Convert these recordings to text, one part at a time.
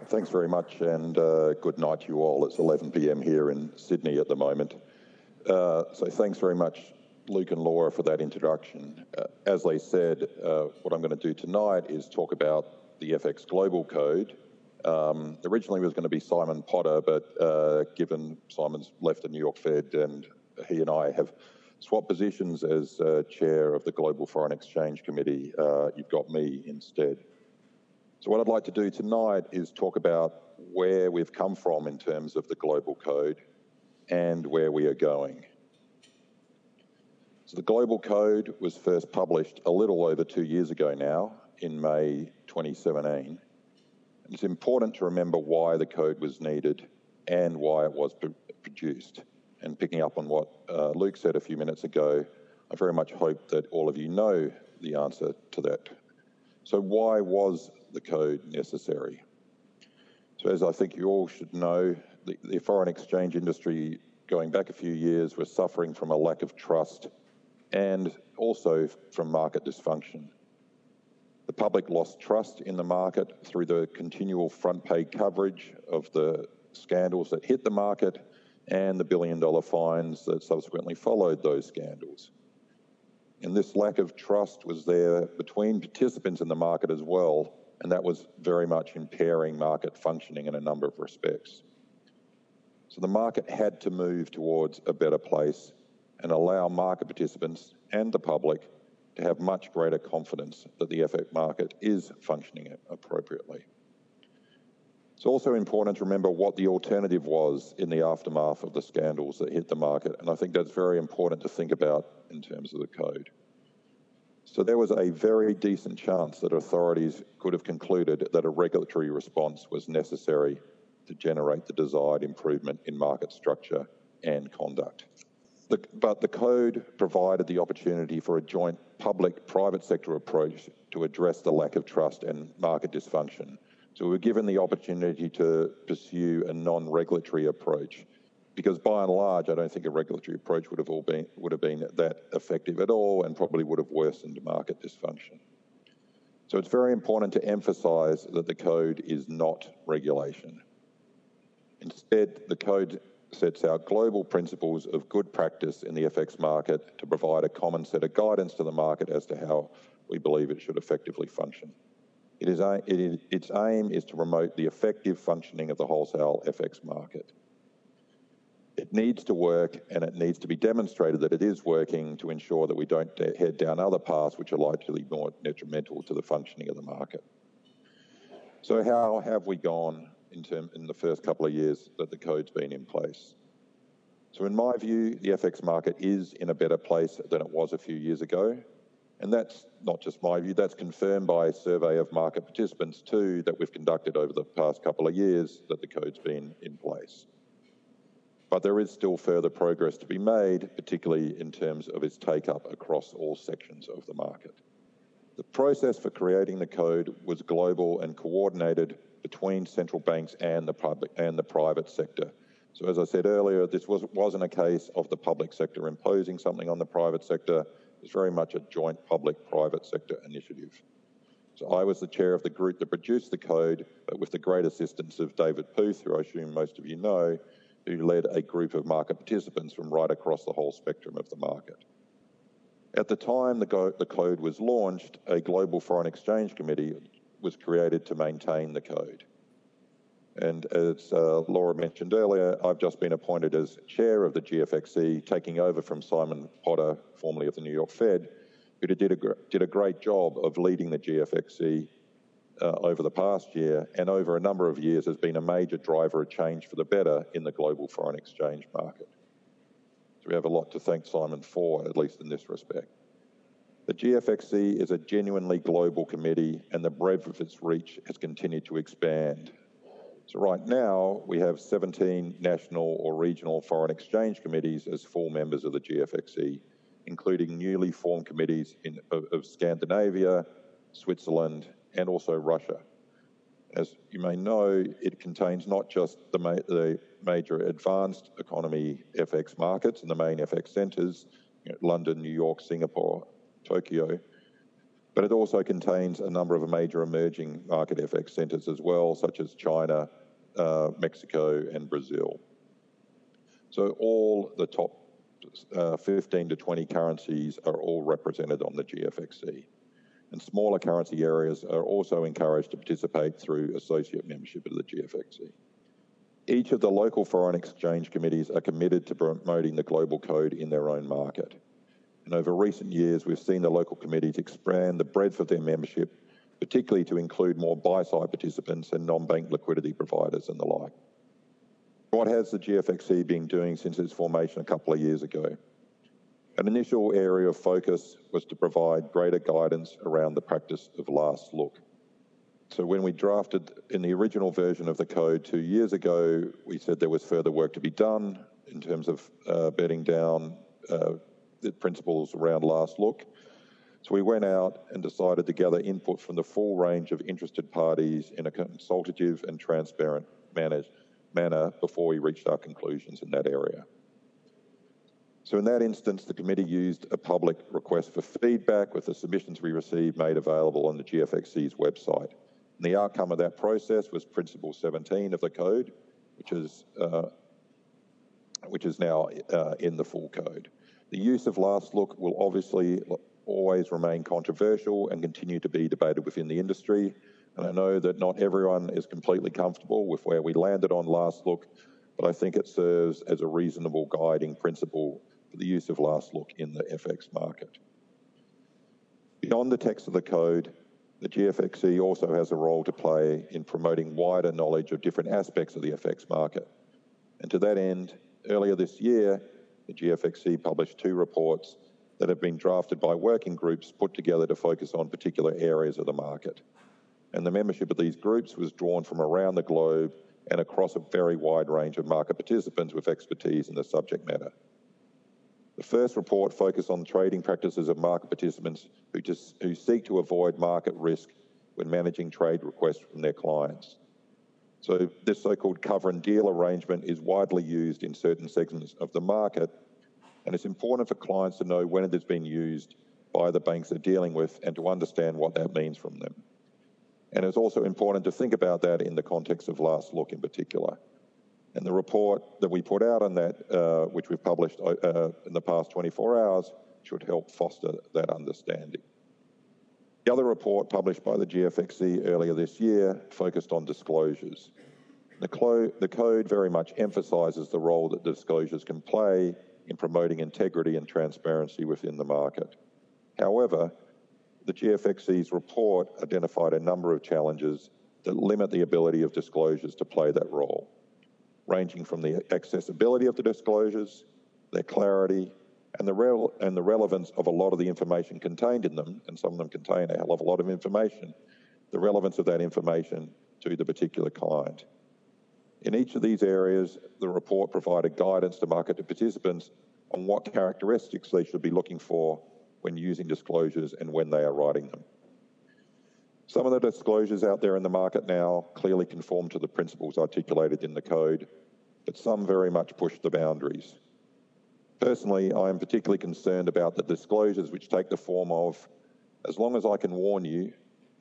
Thanks very much, and good night to you all. It's 11 p.m. here in Sydney at the moment. So thanks very much, Luke and Laura, for that introduction. As they said, what I'm going to do tonight is talk about the FX Global Code. Originally it was going to be Simon Potter, but given Simon's left the New York Fed and he and I have swapped positions as chair of the Global Foreign Exchange Committee, you've got me instead. So what I'd like to do tonight is talk about where we've come from in terms of the Global Code and where we are going. So the Global Code was first published a little over 2 years ago now, in May 2017. And it's important to remember why the code was needed and why it was produced. And picking up on what Luke said a few minutes ago, I very much hope that all of you know the answer to that. So why was the code necessary? So as I think you all should know, the foreign exchange industry going back a few years was suffering from a lack of trust and also from market dysfunction. The public lost trust in the market through the continual front page coverage of the scandals that hit the market and the billion-dollar fines that subsequently followed those scandals. And this lack of trust was there between participants in the market as well, and that was very much impairing market functioning in a number of respects. So the market had to move towards a better place and allow market participants and the public to have much greater confidence that the FX market is functioning appropriately. It's also important to remember what the alternative was in the aftermath of the scandals that hit the market, and I think that's very important to think about in terms of the code. So there was a very decent chance that authorities could have concluded that a regulatory response was necessary to generate the desired improvement in market structure and conduct. But the code provided the opportunity for a joint public-private sector approach to address the lack of trust and market dysfunction. So we were given the opportunity to pursue a non-regulatory approach, because by and large, I don't think a regulatory approach would have been that effective at all and probably would have worsened market dysfunction. So it's very important to emphasise that the code is not regulation. Instead, the code sets out global principles of good practice in the FX market to provide a common set of guidance to the market as to how we believe it should effectively function. Its aim is to promote the effective functioning of the wholesale FX market. It needs to work, and it needs to be demonstrated that it is working to ensure that we don't head down other paths which are likely to be more detrimental to the functioning of the market. So how have we gone in the first couple of years that the code's been in place? So in my view, the FX market is in a better place than it was a few years ago. And that's not just my view, that's confirmed by a survey of market participants too that we've conducted over the past couple of years that the code's been in place. But there is still further progress to be made, particularly in terms of its take-up across all sections of the market. The process for creating the code was global and coordinated between central banks and the public and the private sector. So as I said earlier, this wasn't a case of the public sector imposing something on the private sector. It's very much a joint public-private sector initiative. So I was the chair of the group that produced the code, but with the great assistance of David Puth, who I assume most of you know, who led a group of market participants from right across the whole spectrum of the market. At the time the code was launched, a Global Foreign Exchange Committee was created to maintain the code. And as Laura mentioned earlier, I've just been appointed as chair of the GFXC, taking over from Simon Potter, formerly of the New York Fed, who did a great job of leading the GFXC over the past year, and over a number of years has been a major driver of change for the better in the global foreign exchange market. So we have a lot to thank Simon for, at least in this respect. The GFXC is a genuinely global committee, and the breadth of its reach has continued to expand. So right now, we have 17 national or regional foreign exchange committees as full members of the GFXC, including newly formed committees of Scandinavia, Switzerland, and also Russia. As you may know, it contains not just the major advanced economy FX markets and the main FX centres, London, New York, Singapore, Tokyo, but it also contains a number of major emerging market FX centres as well, such as China, Mexico and Brazil. So all the top 15 to 20 currencies are all represented on the GFXE. And smaller currency areas are also encouraged to participate through associate membership of the GFXE. Each of the local foreign exchange committees are committed to promoting the global code in their own market. And over recent years, we've seen the local committees expand the breadth of their membership, particularly to include more buy-side participants and non-bank liquidity providers and the like. What has the GFXE been doing since its formation a couple of years ago? An initial area of focus was to provide greater guidance around the practice of last look. So when we drafted in the original version of the code 2 years ago, we said there was further work to be done in terms of bedding down the principles around last look. So we went out and decided to gather input from the full range of interested parties in a consultative and transparent manner before we reached our conclusions in that area. So in that instance, the committee used a public request for feedback with the submissions we received made available on the GFXE's website. And the outcome of that process was Principle 17 of the code, which is now in the full code. The use of last look will obviously always remain controversial and continue to be debated within the industry. And I know that not everyone is completely comfortable with where we landed on last look, but I think it serves as a reasonable guiding principle for the use of last look in the FX market. Beyond the text of the code, the GFXE also has a role to play in promoting wider knowledge of different aspects of the FX market. And to that end, earlier this year, the GFXE published 2 reports that have been drafted by working groups put together to focus on particular areas of the market. And the membership of these groups was drawn from around the globe and across a very wide range of market participants with expertise in the subject matter. The first report focused on trading practices of market participants who seek to avoid market risk when managing trade requests from their clients. So this so-called cover and deal arrangement is widely used in certain segments of the market, and it's important for clients to know when it has been used by the banks they're dealing with and to understand what that means from them. And it's also important to think about that in the context of last look in particular. And the report that we put out on that, which we've published in the past 24 hours, should help foster that understanding. The other report published by the GFXE earlier this year focused on disclosures. The code very much emphasises the role that disclosures can play in promoting integrity and transparency within the market. However, the GFXE's report identified a number of challenges that limit the ability of disclosures to play that role, ranging from the accessibility of the disclosures, their clarity, and the relevance of a lot of the information contained in them, and some of them contain a hell of a lot of information, the relevance of that information to the particular client. In each of these areas, the report provided guidance to market participants on what characteristics they should be looking for when using disclosures and when they are writing them. Some of the disclosures out there in the market now clearly conform to the principles articulated in the code, but some very much push the boundaries. Personally, I am particularly concerned about the disclosures which take the form of, as long as I warn you,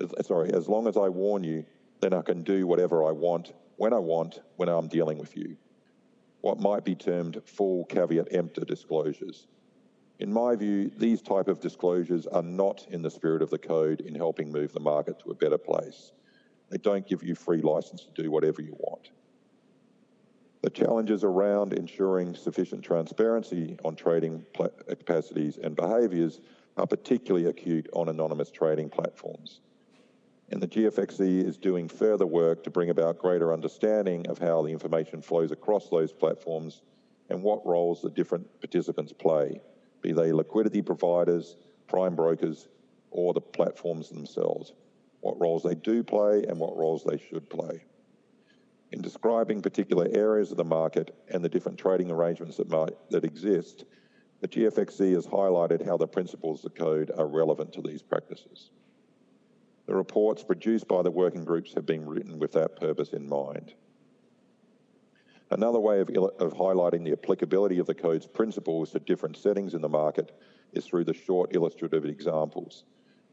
then I can do whatever I want, when I'm dealing with you. What might be termed full caveat emptor disclosures. In my view, these type of disclosures are not in the spirit of the code in helping move the market to a better place. They don't give you free license to do whatever you want. The challenges around ensuring sufficient transparency on trading capacities and behaviours are particularly acute on anonymous trading platforms. And the GFXE is doing further work to bring about greater understanding of how the information flows across those platforms and what roles the different participants play, be they liquidity providers, prime brokers, or the platforms themselves, what roles they do play and what roles they should play. In describing particular areas of the market and the different trading arrangements that exist, the GFXE has highlighted how the principles of the code are relevant to these practices. The reports produced by the working groups have been written with that purpose in mind. Another way of highlighting the applicability of the code's principles to different settings in the market is through the short illustrative examples.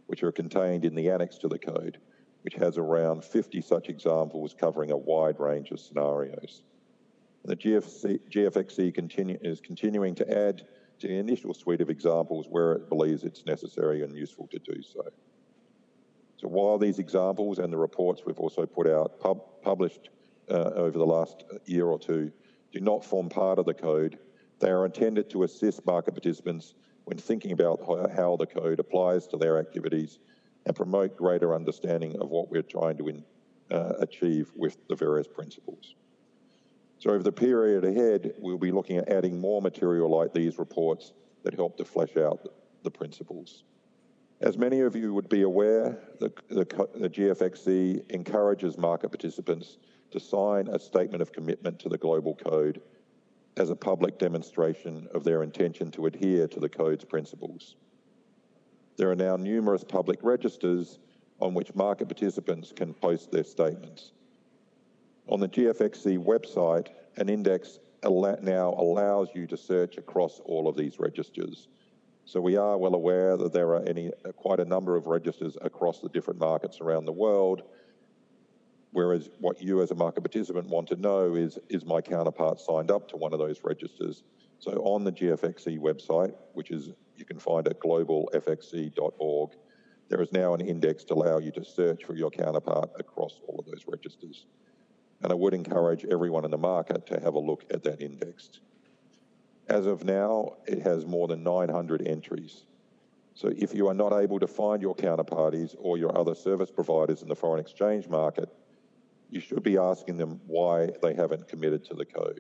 which are contained in the annex to the code, which has around 50 such examples covering a wide range of scenarios. And the GFXC is continuing to add to the initial suite of examples where it believes it's necessary and useful to do so. So while these examples and the reports we've also put out, published over the last year or two, do not form part of the code, they are intended to assist market participants when thinking about how the code applies to their activities and promote greater understanding of what we're trying to achieve with the various principles. So over the period ahead, we'll be looking at adding more material like these reports that help to flesh out the principles. As many of you would be aware, the GFXC encourages market participants to sign a statement of commitment to the Global Code as a public demonstration of their intention to adhere to the Code's principles. There are now numerous public registers on which market participants can post their statements. On the GFXC website, an index now allows you to search across all of these registers. So we are well aware that there are quite a number of registers across the different markets around the world, whereas what you as a market participant want to know is my counterpart signed up to one of those registers? So on the GFXC website, which is you can find at globalfxc.org, there is now an index to allow you to search for your counterpart across all of those registers. And I would encourage everyone in the market to have a look at that index. As of now, it has more than 900 entries. So if you are not able to find your counterparties or your other service providers in the foreign exchange market, you should be asking them why they haven't committed to the code.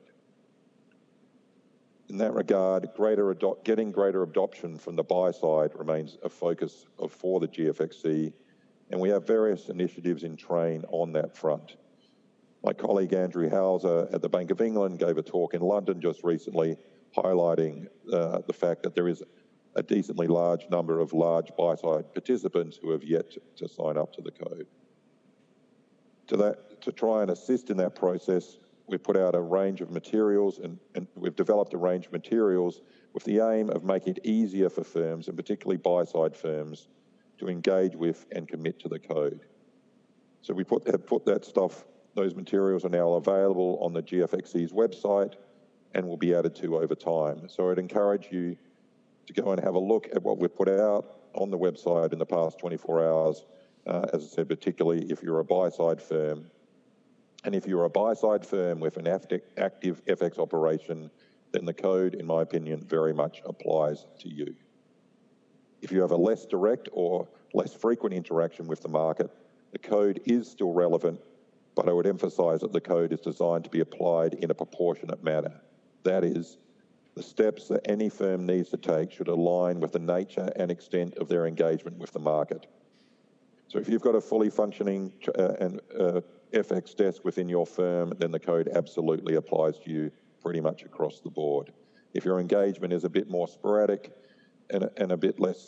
In that regard, getting greater adoption from the buy side remains a focus for the GFXC, and we have various initiatives in train on that front. My colleague Andrew Hauser at the Bank of England gave a talk in London just recently highlighting the fact that there is a decently large number of large buy-side participants who have yet to sign up to the code. To try and assist in that process, we've put out a range of materials and we've developed a range of materials with the aim of making it easier for firms, and particularly buy-side firms, to engage with and commit to the code. So we have put that stuff, those materials are now available on the GFXC's website and will be added to over time. So I'd encourage you to go and have a look at what we've put out on the website in the past 24 hours, as I said, particularly if you're a buy-side firm. And if you're a buy-side firm with an active FX operation, then the code, in my opinion, very much applies to you. If you have a less direct or less frequent interaction with the market, the code is still relevant, but I would emphasize that the code is designed to be applied in a proportionate manner. That is, the steps that any firm needs to take should align with the nature and extent of their engagement with the market. So if you've got a fully functioning FX desk within your firm, then the code absolutely applies to you pretty much across the board. If your engagement is a bit more sporadic and a bit less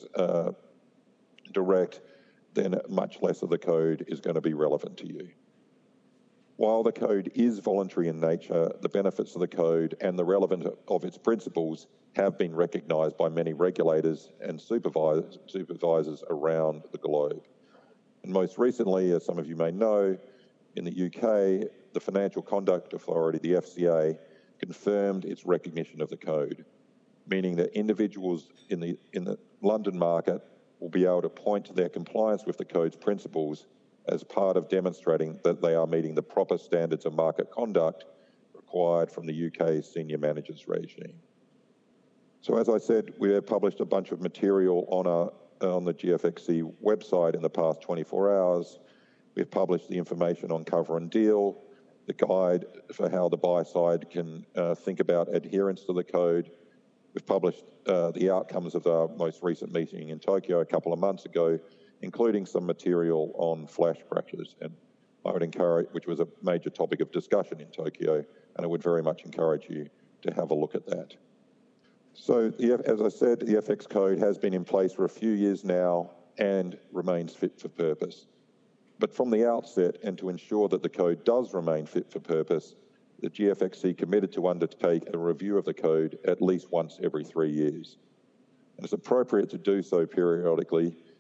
direct, then much less of the code is going to be relevant to you. While the code is voluntary in nature, the benefits of the code and the relevance of its principles have been recognised by many regulators and supervisors around the globe. And most recently, as some of you may know, in the UK, the Financial Conduct Authority, the FCA, confirmed its recognition of the code, meaning that individuals in the London market will be able to point to their compliance with the code's principles as part of demonstrating that they are meeting the proper standards of market conduct required from the UK's senior managers regime. So as I said, we have published a bunch of material on the GFXC website in the past 24 hours. We've published the information on cover and deal, the guide for how the buy side can think about adherence to the code. We've published the outcomes of our most recent meeting in Tokyo a couple of months ago, including some material on flash crashes, and I would encourage, which was a major topic of discussion in Tokyo, and I would very much encourage you to have a look at that. So, as I said, the FX code has been in place for a few years now and remains fit for purpose. But from the outset, and to ensure that the code does remain fit for purpose, the GFXC committed to undertake a review of the code at least once every 3 years. And it's appropriate to do so periodically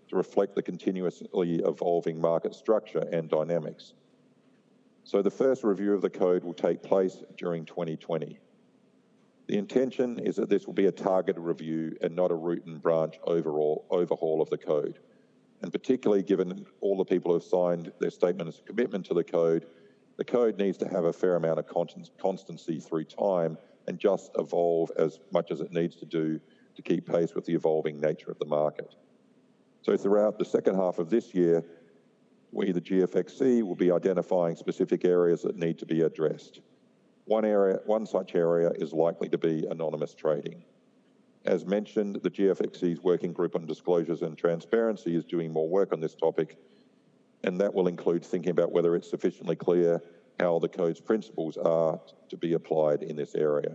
to reflect the continuously evolving market structure and dynamics. So the first review of the code will take place during 2020. The intention is that this will be a targeted review and not a root and branch overhaul of the code. And particularly given all the people who have signed their statements of commitment to the code needs to have a fair amount of constancy through time and just evolve as much as it needs to do to keep pace with the evolving nature of the market. So throughout the second half of this year, we, the GFXC, will be identifying specific areas that need to be addressed. One such area is likely to be anonymous trading. As mentioned, the GFXC's Working Group on Disclosures and Transparency is doing more work on this topic, and that will include thinking about whether it's sufficiently clear how the code's principles are to be applied in this area.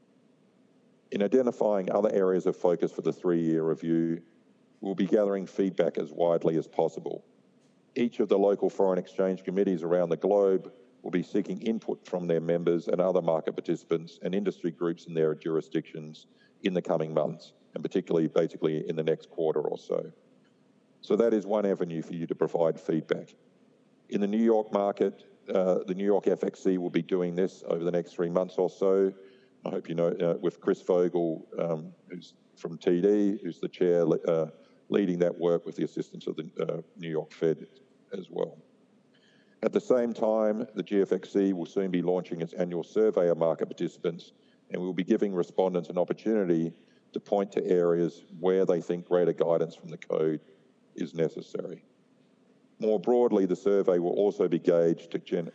In identifying other areas of focus for the 3-year review, we'll be gathering feedback as widely as possible. Each of the local foreign exchange committees around the globe will be seeking input from their members and other market participants and industry groups in their jurisdictions in the coming months, and particularly basically in the next quarter or so. So that is one avenue for you to provide feedback. In the New York market, the New York FXC will be doing this over the next 3 months or so. I hope you know, with Chris Vogel, who's from TD, who's the chair, leading that work with the assistance of the New York Fed as well. At the same time, the GFXC will soon be launching its annual survey of market participants, and we'll be giving respondents an opportunity to point to areas where they think greater guidance from the code is necessary. More broadly, the survey will also be gauged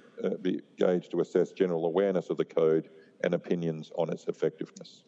to assess general awareness of the code and opinions on its effectiveness.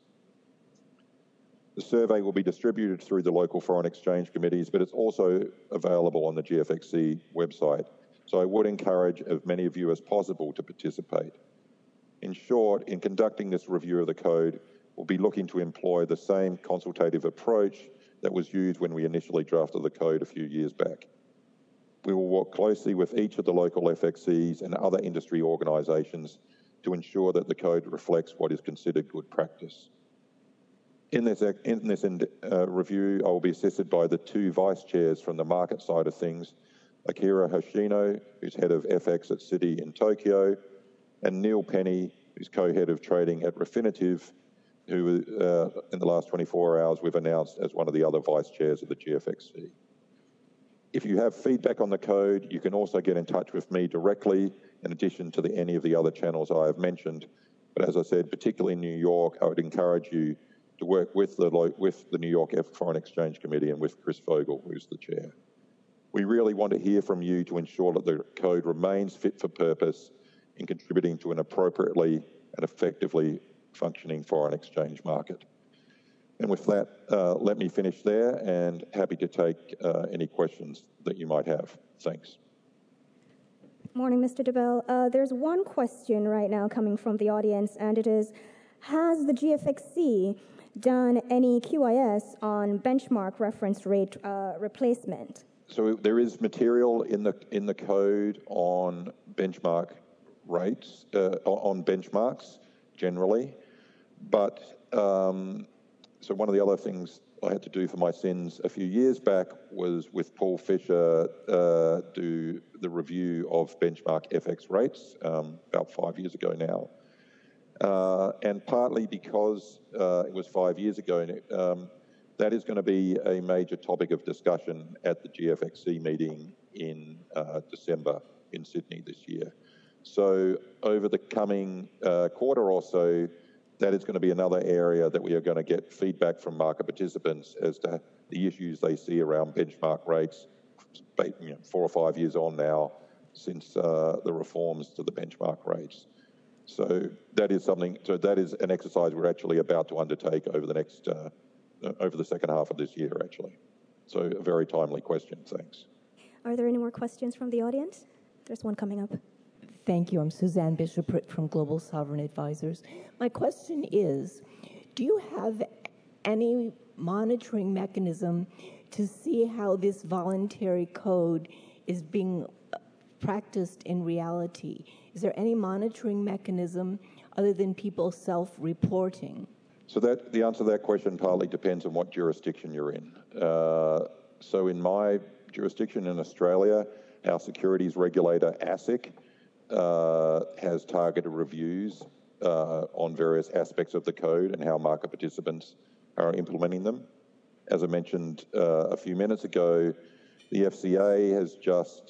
The survey will be distributed through the local foreign exchange committees, but it's also available on the GFXC website. So I would encourage as many of you as possible to participate. In short, in conducting this review of the code, we'll be looking to employ the same consultative approach that was used when we initially drafted the code a few years back. We will work closely with each of the local FXCs and other industry organisations to ensure that the code reflects what is considered good practice. In this review, I will be assisted by the 2 vice chairs from the market side of things, Akira Hoshino, who's head of FX at Citi in Tokyo, and Neil Penny, who's co-head of trading at Refinitiv, who in the last 24 hours we've announced as one of the other vice chairs of the GFXC. If you have feedback on the code, you can also get in touch with me directly, in addition to any of the other channels I have mentioned. But as I said, particularly in New York, I would encourage you to work with the New York Foreign Exchange Committee and with Chris Vogel, who's the chair. We really want to hear from you to ensure that the code remains fit for purpose in contributing to an appropriately and effectively functioning foreign exchange market. And with that, let me finish there, and happy to take any questions that you might have. Thanks. Morning, Mr. DeBell. There's one question right now coming from the audience, and it is, has the GFXC done any QIS on benchmark reference rate replacement? So there is material in the code on benchmark rates, on benchmarks generally, but so one of the other things I had to do for my sins a few years back was with Paul Fisher do the review of benchmark FX rates about 5 years ago now. And partly because it was 5 years ago, that is going to be a major topic of discussion at the GFXC meeting in December in Sydney this year. So over the coming quarter or so, that is going to be another area that we are going to get feedback from market participants as to the issues they see around benchmark rates, 4 or 5 years on now since the reforms to the benchmark rates. So that is an exercise we're actually about to undertake over the second half of this year, actually. So a very timely question. Thanks. Are there any more questions from the audience? There's one coming up. Thank you. I'm Suzanne Bishop from Global Sovereign Advisors. My question is, do you have any monitoring mechanism to see how this voluntary code is being practiced in reality? Is there any monitoring mechanism other than people self-reporting? So the answer to that question partly depends on what jurisdiction you're in. So in my jurisdiction in Australia, our securities regulator, ASIC, has targeted reviews on various aspects of the code and how market participants are implementing them. As I mentioned a few minutes ago, the FCA has just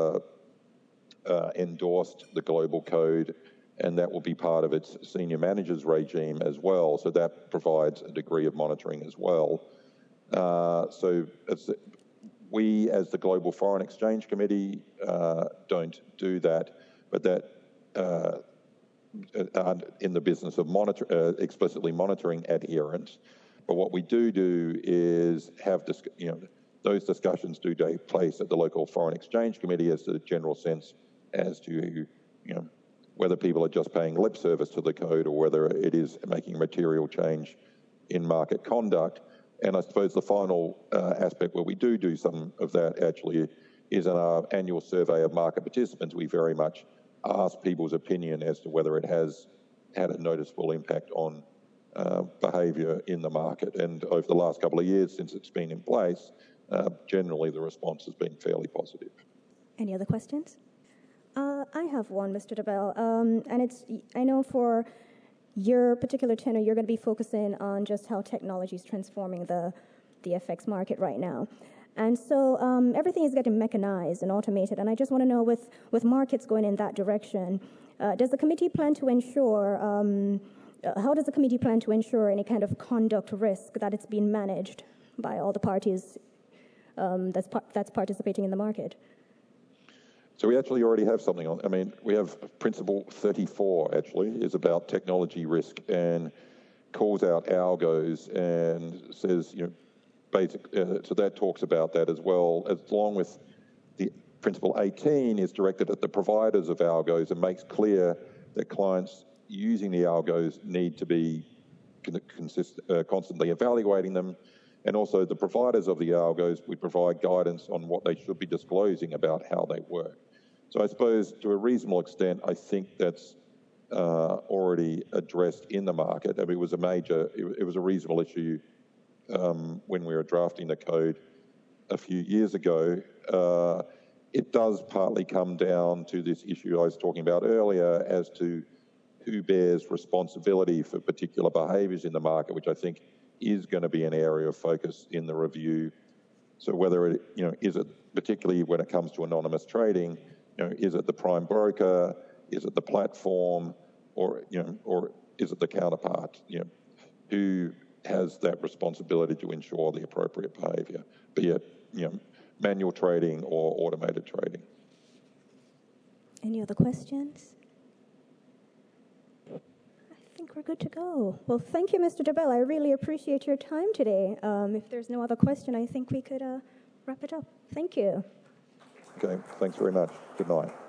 endorsed the global code, and that will be part of its senior managers regime as well. So that provides a degree of monitoring as well. We, as the Global Foreign Exchange Committee, don't do that, but that aren't in the business of explicitly monitoring adherence. But what we do is have those discussions do take place at the local Foreign Exchange Committee as to the general sense as to whether people are just paying lip service to the code or whether it is making material change in market conduct. And I suppose the final aspect where we do some of that actually is in our annual survey of market participants. We very much ask people's opinion as to whether it has had a noticeable impact on behaviour in the market. And over the last couple of years since it's been in place, generally the response has been fairly positive. Any other questions? I have one, Mr. DeBell, and I know for your particular tenure, you're going to be focusing on just how technology is transforming the FX market right now. And so everything is getting mechanized and automated, and I just want to know, with markets going in that direction, does the committee plan to ensure, how does the committee plan to ensure any kind of conduct risk that it's being managed by all the parties that's participating in the market? So we actually already have something on. I mean, we have Principle 34, actually, is about technology risk and calls out algos and says, so that talks about that as well, along with the Principle 18 is directed at the providers of algos and makes clear that clients using the algos need to be constantly evaluating them. And also the providers of the algos, we provide guidance on what they should be disclosing about how they work. So I suppose to a reasonable extent, I think that's already addressed in the market. I mean, it was a reasonable issue when we were drafting the code a few years ago. It does partly come down to this issue I was talking about earlier as to who bears responsibility for particular behaviours in the market, which I think is going to be an area of focus in the review. So whether it, is it particularly when it comes to anonymous trading, is it the prime broker, is it the platform, or is it the counterpart? Who has that responsibility to ensure the appropriate behaviour, be it manual trading or automated trading? Any other questions? I think we're good to go. Well, thank you, Mr. DeBell. I really appreciate your time today. If there's no other question, I think we could wrap it up. Thank you. Okay, thanks very much. Good night.